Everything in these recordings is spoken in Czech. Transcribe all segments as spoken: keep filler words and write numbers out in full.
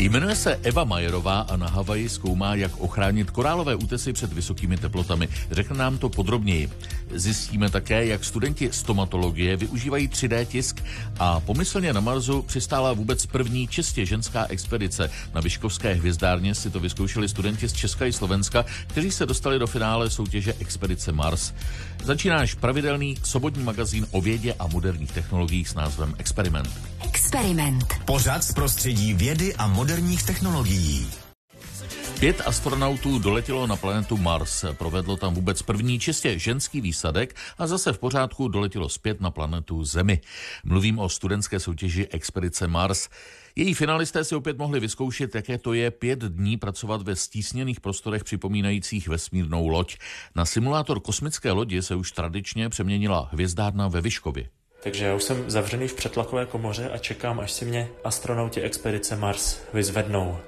Jmenuje se Eva Majerová a na Havaji zkoumá, jak ochránit korálové útesy před vysokými teplotami. Řekne nám to podrobněji. Zjistíme také, jak studenti stomatologie využívají tři dé tisk a pomyslně na Marsu přistála vůbec první čistě ženská expedice. Na Vyškovské hvězdárně si to vyzkoušeli studenti z Česka i Slovenska, kteří se dostali do finále soutěže Expedice Mars. Začíná náš pravidelný sobotní magazín o vědě a moderních technologiích s názvem Experiment. Experiment. Pořad z prostředí vědy a moderních technologií. Pět astronautů doletělo na planetu Mars, provedlo tam vůbec první čistě ženský výsadek a zase v pořádku doletělo zpět na planetu Zemi. Mluvím o studentské soutěži Expedice Mars. Její finalisté si opět mohli vyzkoušet, jaké to je pět dní pracovat ve stísněných prostorech připomínajících vesmírnou loď. Na simulátor kosmické lodi se už tradičně přeměnila hvězdárna ve Vyškově. Takže já už jsem zavřený v přetlakové komoře a čekám, až si mě astronauti Expedice Mars vyzvednou.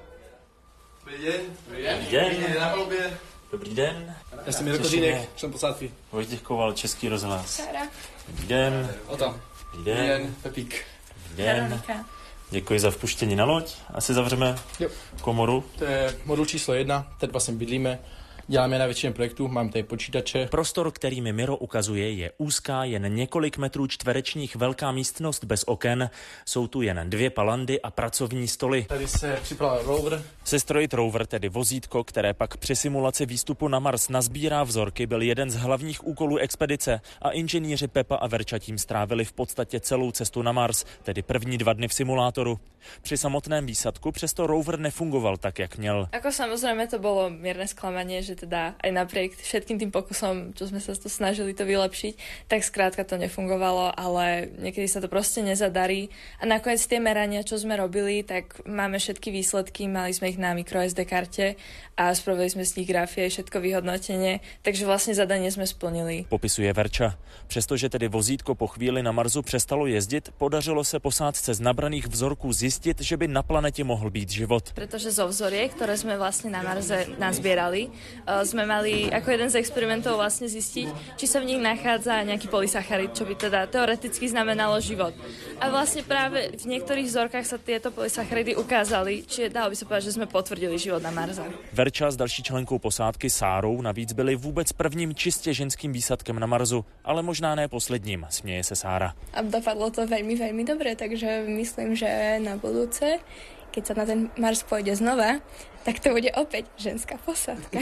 Dobrý den. Dobrý den. Dobrý den. Dobrý den na palubě. Dobrý den. Já jsem Mirko Řínek, člen posádky. Vojtěch Koval, Český rozhlas. Sára. Dobrý den. Ota. Dobrý den. Dobrý den. Pepík. Dobrý den. Veronika. Děkuji za vpuštění na loď. Asi zavřeme Jo. komoru. To je modul číslo jedna, teď vlastně bydlíme. Děláme na většině projektů, mám tady počítače. Prostor, který mi Miro ukazuje, je úzká, jen několik metrů čtverečních velká místnost bez oken. Jsou tu jen dvě palandy a pracovní stoly. Tady se připravil rover. Sestrojit rover, tedy vozítko, které pak při simulaci výstupu na Mars nazbírá vzorky, byl jeden z hlavních úkolů expedice a inženýři Pepa a Verča tím strávili v podstatě celou cestu na Mars, tedy první dva dny v simulátoru. Při samotném výsadku přesto rover nefungoval tak, jak měl. Ako samozrejme to bolo mierne sklamanie, že teda aj napriek všetkým tým pokusom, čo sme sa to snažili to vylepšiť, tak skrátka to nefungovalo, ale niekedy sa to proste nezadarí. A nakoniec tie merania, čo sme robili, tak máme všetky výsledky, mali sme ich na microSD karte a spravili sme z nich grafie, všetko vyhodnotenie, takže vlastne zadanie sme splnili. Popisuje Verča. Přestože tedy vozítko po chvíli na Marsu přestalo jezdit, podařilo se posádce z nabraných vzorků zjistit, že by na planete mohl být život. Pretože zo vzoriek, ktoré sme vlastne na Marse nazbierali, sme mali ako jeden z experimentov vlastne zistiť, či sa v nich nachádza nejaký polysacharid, čo by teda teoreticky znamenalo život. A vlastne práve v niektorých vzorkách sa tieto polysacharidy ukázali, čiže dalo by sa povedať, že sme potvrdili život na Marse. Verča s další členkou posádky Sárou navíc byli vůbec prvním čistě ženským výsadkem na Marsu, ale možná ne posledním, směje se Sára. A dopadlo to veľmi, veľmi dobre, takže myslím, že na budúce, keď sa na ten Mars pôjde znova, tak to bude opäť ženská posádka.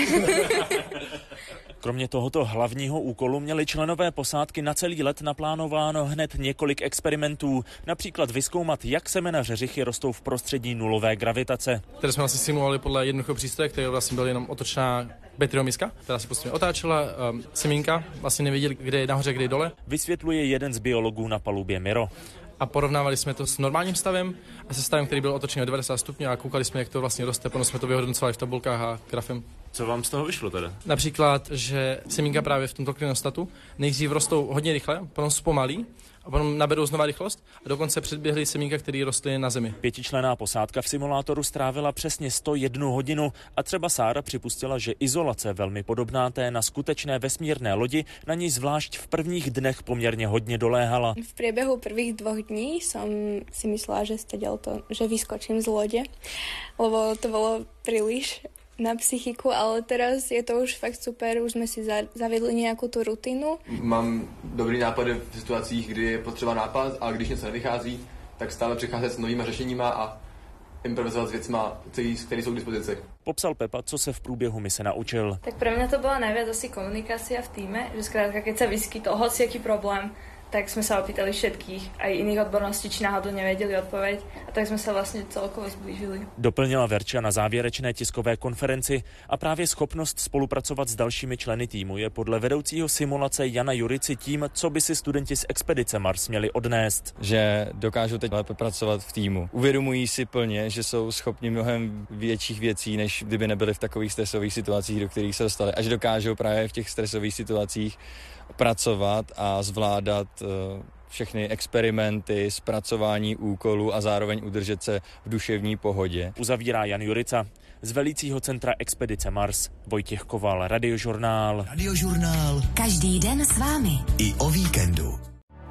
Kromě tohoto hlavního úkolu měli členové posádky na celý let naplánováno hned několik experimentů. Například vyzkoumat, jak semena řeřichy rostou v prostředí nulové gravitace. Které jsme vlastně simulovali podle jednoduchého přístroje, který vlastně byl jenom otočná bateriomiska, která se postupně otáčela, um, semínka, vlastně nevěděli, kde je nahoře, kde je dole. Vysvětluje jeden z biologů na palubě Miro. A porovnávali jsme to s normálním stavem a se stavem, který byl otočený o devadesát stupňů a koukali jsme, jak to vlastně roste. Potom jsme to vyhodnocovali v tabulkách a grafem. Co vám z toho vyšlo teda? Například, že semínka právě v tomto klinostatu nejdřív rostou hodně rychle, potom zpomalí a potom naberou znova rychlost a dokonce předběhly semínka, které rostly na Zemi. Pětičlenná posádka v simulátoru strávila přesně sto jednu hodinu a třeba Sára připustila, že izolace velmi podobná té na skutečné vesmírné lodi na ní zvlášť v prvních dnech poměrně hodně doléhala. V priebehu prvých dvoch dní som si myslela, že stadiaľ to, že vyskočím z lode, lebo to bolo príliš na psychiku, ale teraz je to už fakt super, už jsme si za, zavedli nějakou tu rutinu. Mám dobrý nápady v situacích, kdy je potřeba nápad a když něco nevychází, tak stále přicházet s novýma řešeníma a improvizovat s věcma, které jsou k dispozici. Popsal Pepa, co se v průběhu mise naučil. Tak pre mňa to bola najviac asi komunikácia v týme, že skrátka, keď sa vyskytol hociaký problém, tak sme sa opýtali všetkých, aj iných odborností, či náhodou nevedeli odpoveď, a tak sme sa vlastne celkovo zblížili. Doplnila Verča na závěrečné tiskové konferenci a právě schopnost spolupracovat s dalšími členy týmu je podle vedoucího simulace Jana Jurici tím, co by si studenti z Expedice Mars měli odnést. Že dokážou teď lépe pracovat v týmu. Uvědomují si plně, že jsou schopni mnohem větších věcí, než kdyby nebyli v takových stresových situacích, do kterých se dostali. A že dokážou právě v těch stresových situacích pracovat a zvládat uh, všechny experimenty, zpracování úkolů a zároveň udržet se v duševní pohodě. Uzavírá Jan Jurica. Z velícího centra Expedice Mars Vojtěch Koval, Radiožurnál. Radiožurnál. Každý den s vámi. I o víkendu.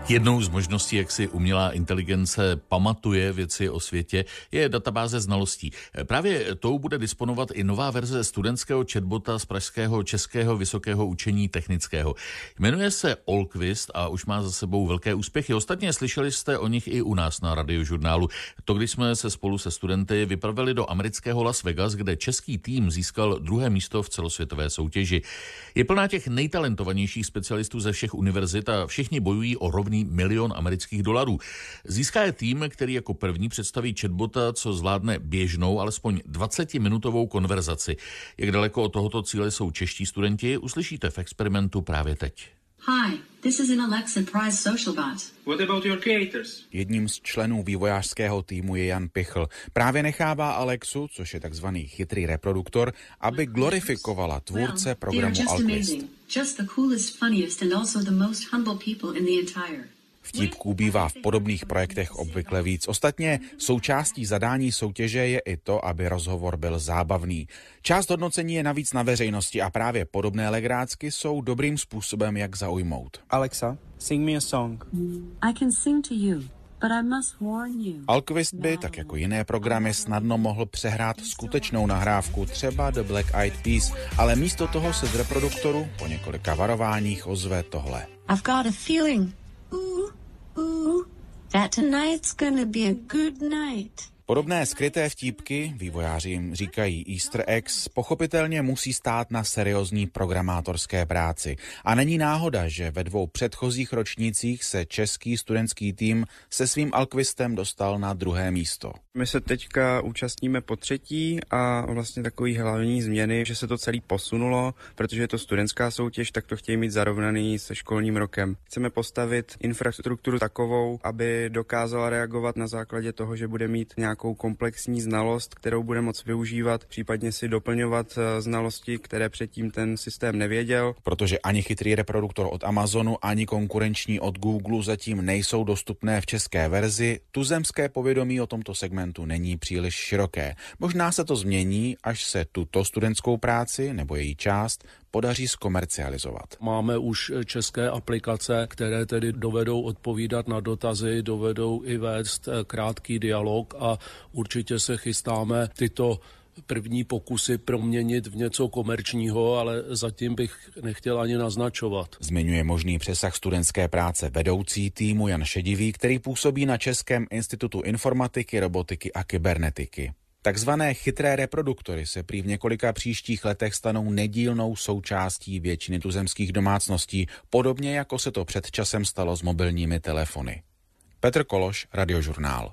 Jednou z možností, jak si umělá inteligence pamatuje věci o světě, je databáze znalostí. Právě tou bude disponovat i nová verze studentského chatbota z pražského Českého vysokého učení technického. Jmenuje se Allquist a už má za sebou velké úspěchy. Ostatně slyšeli jste o nich i u nás na Radiožurnálu. To, když jsme se spolu se studenty vypravili do amerického Las Vegas, kde český tým získal druhé místo v celosvětové soutěži. Je plná těch nejtalentovanějších specialistů ze všech univerzit a všichni bojují o rovný milion amerických dolarů. Získá je tým, který jako první představí chatbota, co zvládne běžnou, alespoň dvacetiminutovou konverzaci. Jak daleko od tohoto cíle jsou čeští studenti, uslyšíte v experimentu právě teď. Hi, this is an Alexa Prize social bot. What about your creators? Jedním z členů vývojářského týmu je Jan Pichl. Právě nechává Alexu, což je takzvaný chytrý reproduktor, aby glorifikovala tvůrce programu Allquist. Just the coolest, funniest and also the most humble people in the entire. Vtípků bývá v podobných projektech obvykle víc. Ostatně součástí zadání soutěže je i to, aby rozhovor byl zábavný. Část hodnocení je navíc na veřejnosti a právě podobné legrácky jsou dobrým způsobem, jak zaujmout. Alexa, sing me a song. I can sing to you, but I must warn you. Allquist by, tak jako jiné programy, snadno mohl přehrát skutečnou nahrávku, třeba The Black Eyed Peas, ale místo toho se z reproduktoru po několika varováních ozve tohle. I've got a feeling. Ooh, ooh, that tonight's gonna be a good night. Podobné skryté vtípky, vývojáři jim říkají Easter eggs, pochopitelně musí stát na seriózní programátorské práci. A není náhoda, že ve dvou předchozích ročnících se český studentský tým se svým Allquistem dostal na druhé místo. My se teďka účastníme po třetí a vlastně takový hlavní změny, že se to celý posunulo, protože je to studentská soutěž, tak to chtějí mít zarovnaný se školním rokem. Chceme postavit infrastrukturu takovou, aby dokázala reagovat na základě toho, že bude mít nějakou komplexní znalost, kterou bude moct využívat, případně si doplňovat znalosti, které předtím ten systém nevěděl. Protože ani chytrý reproduktor od Amazonu, ani konkurenční od Google zatím nejsou dostupné v české verzi, tuzemské povědomí o tomto segmentu není příliš široké. Možná se to změní, až se tuto studentskou práci nebo její část podaří zkomercializovat. Máme už české aplikace, které tedy dovedou odpovídat na dotazy, dovedou i vést krátký dialog a určitě se chystáme tyto první pokusy proměnit v něco komerčního, ale zatím bych nechtěl ani naznačovat. Zmiňuje možný přesah studentské práce vedoucí týmu Jan Šedivý, který působí na Českém institutu informatiky, robotiky a kybernetiky. Takzvané chytré reproduktory se prý v několika příštích letech stanou nedílnou součástí většiny tuzemských domácností, podobně jako se to před časem stalo s mobilními telefony. Petr Kološ, Radiožurnál.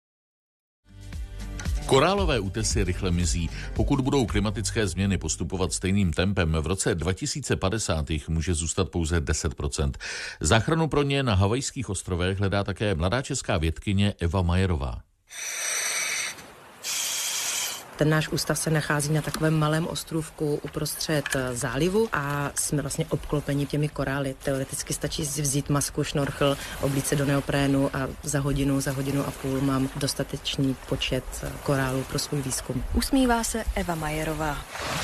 Korálové útesy rychle mizí. Pokud budou klimatické změny postupovat stejným tempem, v roce dva tisíce padesát jich může zůstat pouze deset procent. Záchranu pro ně na Havajských ostrovech hledá také mladá česká vědkyně Eva Majerová. Ten náš ústav se nachází na takovém malém ostrůvku uprostřed zálivu a jsme vlastně obklopeni těmi korály. Teoreticky stačí si vzít masku, šnorchl, oblíct se do neoprénu a za hodinu, za hodinu a půl mám dostatečný počet korálů pro svůj výzkum. Usmívá se Eva Majerová.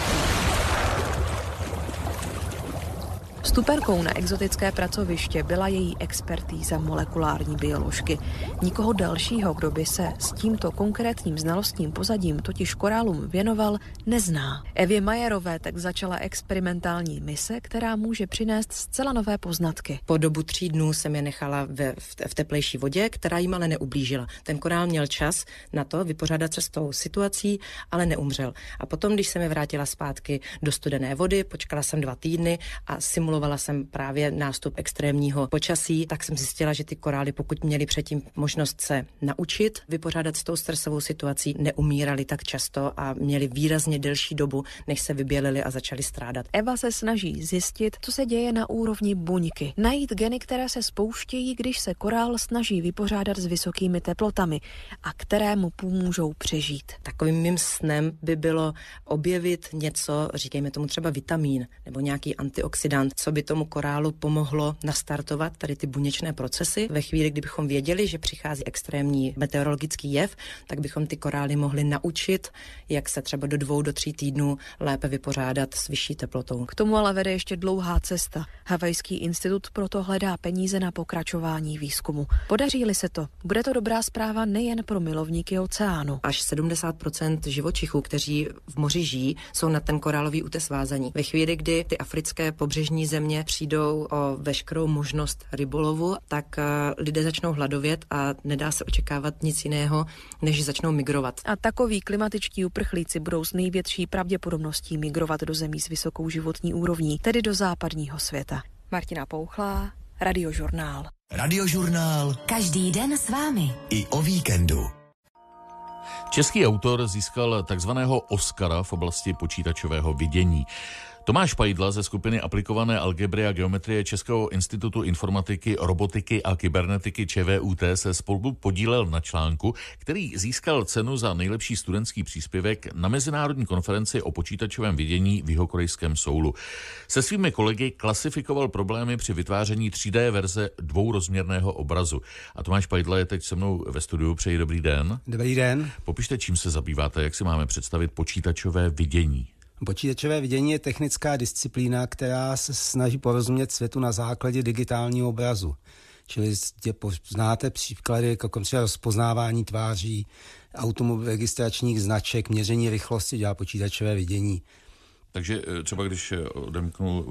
Vstupenkou na exotické pracoviště byla její expertíza molekulární bioložky. Nikoho dalšího, kdo by se s tímto konkrétním znalostním pozadím, totiž korálům, věnoval, nezná. Evě Majerové tak začala experimentální mise, která může přinést zcela nové poznatky. Po dobu tří dnů jsem je nechala ve, v teplejší vodě, která jim ale neublížila. Ten korál měl čas na to vypořádat se s tou situací, ale neumřel. A potom, když jsem je vrátila zpátky do studené vody, počkala jsem dva týdny a simulovala jsem právě nástup extrémního počasí, tak jsem zjistila, že ty korály, pokud měli předtím možnost se naučit vypořádat s tou stresovou situací, neumírali tak často a měli výrazně delší dobu, než se vybělili a začali strádat. Eva se snaží zjistit, co se děje na úrovni buňky. Najít geny, které se spouštějí, když se korál snaží vypořádat s vysokými teplotami a které mu pomůžou přežít. Takovým mým snem by bylo objevit něco, říkejme tomu třeba vitamín nebo nějaký antioxidant, co by tomu korálu pomohlo nastartovat tady ty buněčné procesy. Ve chvíli, kdybychom věděli, že přichází extrémní meteorologický jev, tak bychom ty korály mohli naučit, jak se třeba do dvou, do tří týdnů lépe vypořádat s vyšší teplotou. K tomu ale vede ještě dlouhá cesta. Havajský institut proto hledá peníze na pokračování výzkumu. Podaří-li se to, bude to dobrá zpráva nejen pro milovníky oceánu. Až sedmdesát procent živočichů, kteří v moři žijí, jsou na ten korálový útes vázaní. Ve chvíli, kdy ty africké pobřežní země přijdou o veškerou možnost rybolovu, tak lidé začnou hladovět a nedá se očekávat nic jiného, než začnou migrovat. A takoví klimatičtí uprchlíci budou s největší pravděpodobností migrovat do zemí s vysokou životní úrovní, tedy do západního světa. Martina Pouchlá, Radiožurnál. Radiožurnál. Každý den s vámi. I o víkendu. Český autor získal takzvaného Oscara v oblasti počítačového vidění. Tomáš Pajdla ze skupiny aplikované algebry a geometrie Českého institutu informatiky, robotiky a kybernetiky ČVUT se spolu podílel na článku, který získal cenu za nejlepší studentský příspěvek na mezinárodní konferenci o počítačovém vidění v jihokorejském Soulu. Se svými kolegy klasifikoval problémy při vytváření tři dé verze dvourozměrného obrazu. A Tomáš Pajdla je teď se mnou ve studiu. Přeji dobrý den. Dobrý den. Popište, čím se zabýváte, jak si máme představit počítačové vidění. Počítačové vidění je technická disciplína, která se snaží porozumět světu na základě digitálního obrazu. Čili znáte příklady jako rozpoznávání tváří, automobil registračních značek, měření rychlosti, dělá počítačové vidění. Takže třeba když odemknu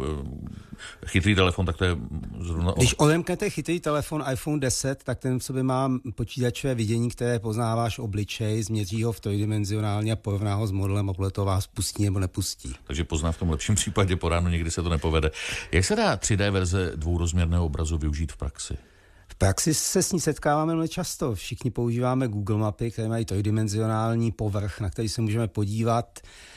chytrý telefon, tak to je zrovna... Když odemknete chytrý telefon iPhone deset, tak ten v sobě má počítačové vidění, které pozná váš obličej, změří ho v trojdimenzionálně a porovná ho s modelem a podle toho vás pustí nebo nepustí. Takže pozná v tom lepším případě po ránu, někdy se to nepovede. Jak se dá tři dé verze dvourozměrného obrazu využít v praxi? V praxi se s ní setkáváme velmi často. Všichni používáme Google mapy, které mají trojdimenzionální povrch, na který se můžeme podívat.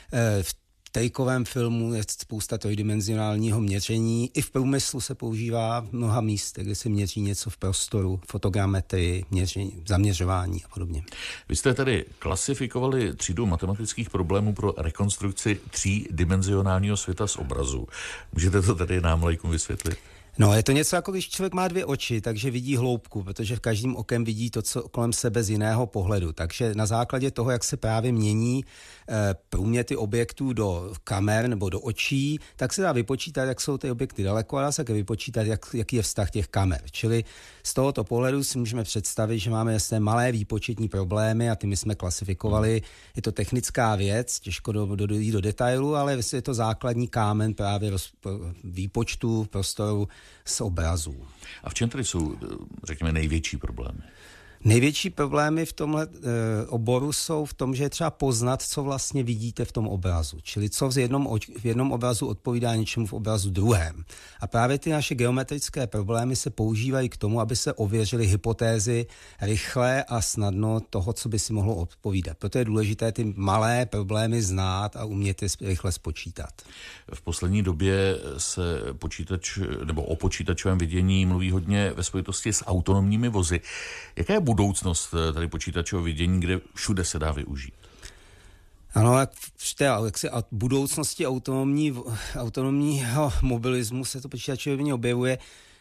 V trejkovém filmu je spousta trojdimenzionálního měření. I v průmyslu se používá v mnoha místech, kde se měří něco v prostoru, fotogrametrii, měření, zaměřování a podobně. Vy jste tedy klasifikovali třídu matematických problémů pro rekonstrukci třídimenzionálního světa z obrazu. Můžete to tedy nám laikům vysvětlit? No, je to něco jako když člověk má dvě oči, takže vidí hloubku, protože v každém okem vidí to, co kolem sebe z jiného pohledu. Takže na základě toho, jak se právě mění e, průměty objektů do kamer nebo do očí, tak se dá vypočítat, jak jsou ty objekty daleko a dá se vypočítat, jak, jaký je vztah těch kamer. Čili z tohoto pohledu si můžeme představit, že máme jasné malé výpočetní problémy a ty my jsme klasifikovali. Je to technická věc, těžko do, do, do, do detailu, ale je to základní kámen právě roz, výpočtu prostoru z obrazů. A v čem tedy jsou, řekněme, největší problémy? Největší problémy v tomhle e, oboru jsou v tom, že je třeba poznat, co vlastně vidíte v tom obrazu. Čili co v jednom, v jednom obrazu odpovídá něčemu v obrazu druhém. A právě ty naše geometrické problémy se používají k tomu, aby se ověřily hypotézy rychle a snadno toho, co by si mohlo odpovídat. Proto je důležité ty malé problémy znát a umět je rychle spočítat. V poslední době se počítač, nebo o počítačovém vidění mluví hodně ve spojitosti s autonomními vozy. Jaká je budoucnost tady počítačového vidění, kde všude se dá využít? Ano, jak v té jak se, budoucnosti autonomní, autonomního mobilismu se to počítačové vidění objevuje.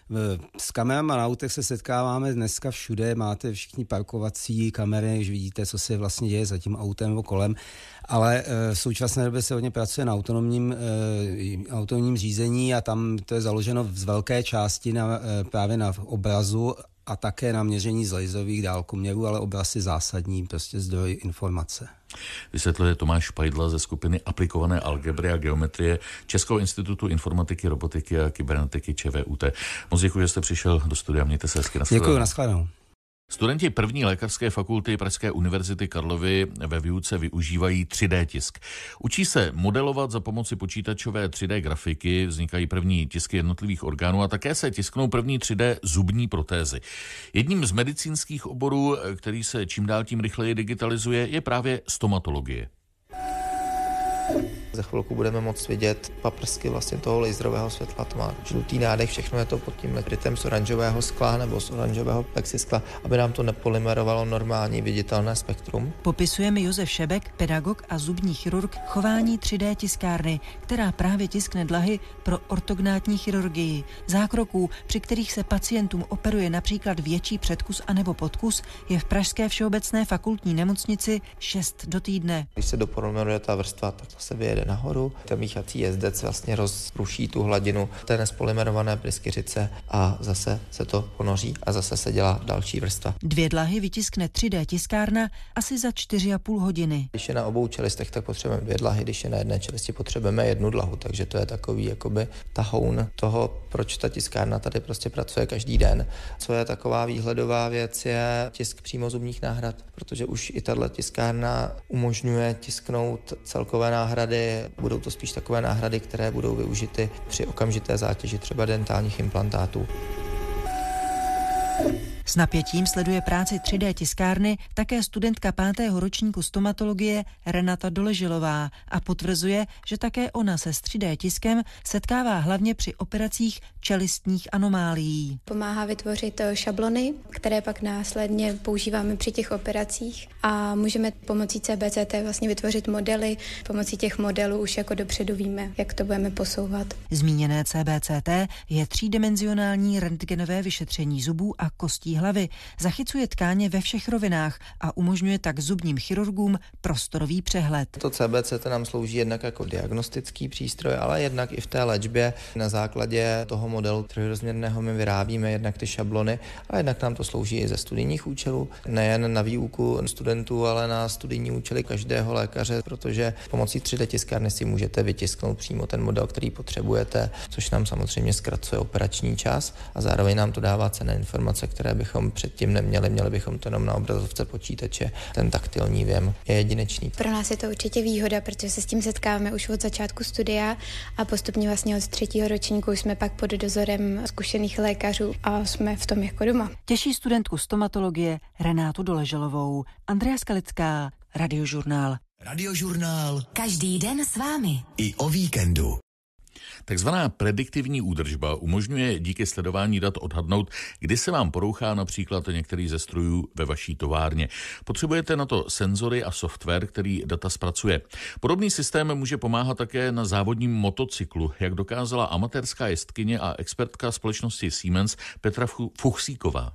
S kamerama na autech se setkáváme dneska všude, máte všichni parkovací kamery, už vidíte, co se vlastně děje za tím autem nebo kolem, ale v současné době se hodně pracuje na autonomním, autonomním řízení a tam to je založeno z velké části na, právě na obrazu a také na měření z laserových dálkoměrů, ale obraz je zásadní prostě zdroj informace. Vysvětluje Tomáš Pajdla ze skupiny aplikované algebry a geometrie Českého institutu informatiky, robotiky a kybernetiky ČVUT. Moc děkuji, že jste přišel do studia. Mějte se hezky. Děkuji, nashledanou. Studenti první lékařské fakulty Pražské univerzity Karlovy ve výuce využívají tři dé tisk. Učí se modelovat za pomoci počítačové tři dé grafiky, vznikají první tisky jednotlivých orgánů a také se tisknou první tři dé zubní protézy. Jedním z medicínských oborů, který se čím dál tím rychleji digitalizuje, je právě stomatologie. Za chvilku budeme moct vidět paprsky vlastně toho laserového světla, to má žlutý nádech, všechno je to pod tím rytem z oranžového skla nebo z oranžového plexiskla, aby nám to nepolymerovalo normální viditelné spektrum. Popisuje mi Josef Šebek, pedagog a zubní chirurg, chování tři dé tiskárny, která právě tiskne dlahy pro ortognátní chirurgii. Zákroků, při kterých se pacientům operuje například větší předkus anebo podkus, je v pražské všeobecné fakultní nemocnici šest do týdne. Když se dopolymeruje ta vrstva, tak to se vyjede nahoru. Ten míchací jezdec vlastně rozruší tu hladinu té nespolymerované pryskyřice a zase se to ponoří a zase se dělá další vrstva. Dvě dlahy vytiskne tři dé tiskárna asi za čtyři a půl hodiny. Když je na obou čelistech, tak potřebujeme dvě dlahy, když je na jedné čelisti, potřebujeme jednu dlahu, takže to je takový jakoby tahoun toho, proč ta tiskárna tady prostě pracuje každý den. Co je taková výhledová věc, je tisk přímo zubních náhrad, protože už i tahle tiskárna umožňuje tisknout celkové náhrady. Budou to spíš takové náhrady, které budou využity při okamžité zátěži třeba dentálních implantátů. S napětím sleduje práci tři dé tiskárny také studentka pátého ročníku stomatologie Renata Doležilová a potvrzuje, že také ona se s tři dé tiskem setkává hlavně při operacích čelistních anomálií. Pomáhá vytvořit šablony, které pak následně používáme při těch operacích a můžeme pomocí C B C T vlastně vytvořit modely. Pomocí těch modelů už jako dopředu víme, jak to budeme posouvat. Zmíněné C B C T je třídimenzionální rentgenové vyšetření zubů a kostí hlavy. Zachycuje tkáně ve všech rovinách a umožňuje tak zubním chirurgům prostorový přehled. To C B C T nám slouží jednak jako diagnostický přístroj, ale jednak i v té léčbě. Na základě toho modelu trojrozměrného my vyrábíme jednak ty šablony, a jednak nám to slouží i ze studijních účelů, nejen na výuku studentů, ale na studijní účely každého lékaře, protože pomocí tři dé tiskárny si můžete vytisknout přímo ten model, který potřebujete, což nám samozřejmě zkracuje operační čas a zároveň nám to dává cenné informace, které bychom předtím neměli, měli bychom to jenom na obrazovce počítače. Ten taktilní věm je jedinečný. Pro nás je to určitě výhoda, protože se s tím setkáváme už od začátku studia a postupně vlastně od třetího ročníku jsme pak pod dozorem zkušených lékařů a jsme v tom jako doma. Těší studentku stomatologie Renátu Doleželovou. Andrea Skalická, Radiožurnál. Radiožurnál. Každý den s vámi. I o víkendu. Takzvaná prediktivní údržba umožňuje díky sledování dat odhadnout, kdy se vám porouchá například některý ze strojů ve vaší továrně. Potřebujete na to senzory a software, který data zpracuje. Podobný systém může pomáhat také na závodním motocyklu, jak dokázala amatérská jezdkyně a expertka společnosti Siemens Petra Fuchsíková.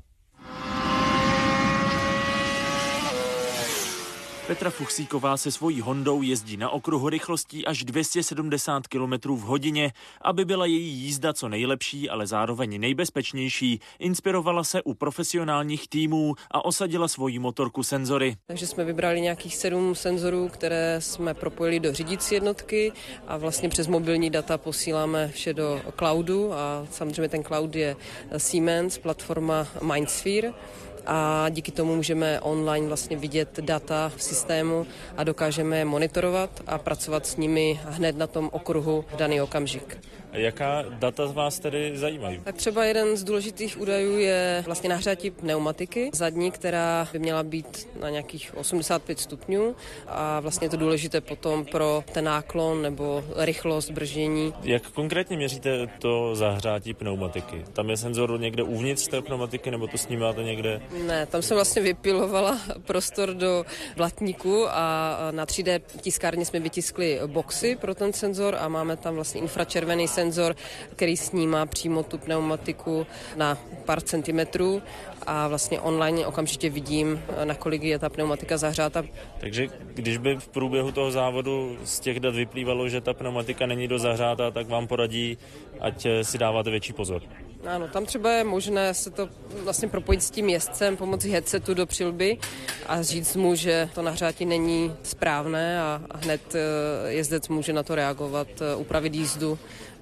Petra Fuchsíková se svojí Hondou jezdí na okruhu rychlostí až dvě stě sedmdesát kilometrů v hodině. Aby byla její jízda co nejlepší, ale zároveň nejbezpečnější, inspirovala se u profesionálních týmů a osadila svoji motorku senzory. Takže jsme vybrali nějakých sedm senzorů, které jsme propojili do řídící jednotky a vlastně přes mobilní data posíláme vše do cloudu a samozřejmě ten cloud je Siemens, platforma MindSphere. A díky tomu můžeme online vlastně vidět data v systému a dokážeme je monitorovat a pracovat s nimi hned na tom okruhu v daný okamžik. Jaká data z vás tedy zajímají? Tak třeba jeden z důležitých údajů je vlastně nahřátí pneumatiky zadní, která by měla být na nějakých osmdesát pět stupňů a vlastně je to důležité potom pro ten náklon nebo rychlost brždění. Jak konkrétně měříte to zahřátí pneumatiky? Tam je senzor někde uvnitř té pneumatiky nebo to snímáte někde? Ne, tam jsem vlastně vypilovala prostor do blatníku a na tři dé tiskárně jsme vytiskli boxy pro ten senzor a máme tam vlastně infračervený senzor, který snímá přímo tu pneumatiku na pár centimetrů a vlastně online okamžitě vidím, nakolik je ta pneumatika zahřáta. Takže když by v průběhu toho závodu z těch dat vyplývalo, že ta pneumatika není dost zahřátá, tak vám poradí, ať si dáváte větší pozor. Ano, tam třeba je možné se to vlastně propojit s tím jezdcem pomocí headsetu do přilby a říct mu, že to nahřátí není správné a hned jezdec může na to reagovat, upravit jízdu v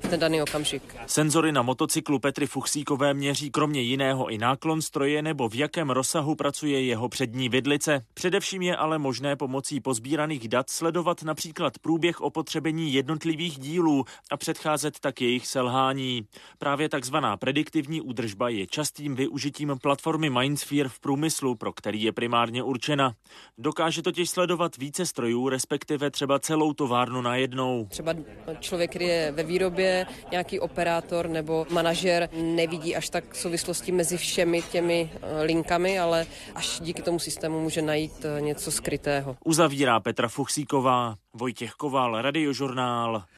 ten daný okamžik. Senzory na motocyklu Petry Fuchsíkové měří kromě jiného i náklon stroje nebo v jakém rozsahu pracuje jeho přední vidlice. Především je ale možné pomocí pozbíraných dat sledovat například průběh opotřebení jednotlivých dílů a předcházet tak jejich selhání. Právě takzvaná prediktivní údržba je častým využitím platformy MindSphere v průmyslu, pro který je primárně určena. Dokáže totiž sledovat více strojů, respektive třeba celou továrnu najednou. Třeba člověk, který je ve výrobě, nějaký operátor nebo manažer nevidí až tak souvislosti mezi všemi těmi linkami, ale až díky tomu systému může najít něco skrytého. Uzavírá Petra Fuchsíková. Vojtěch Koval, Radiožurnál.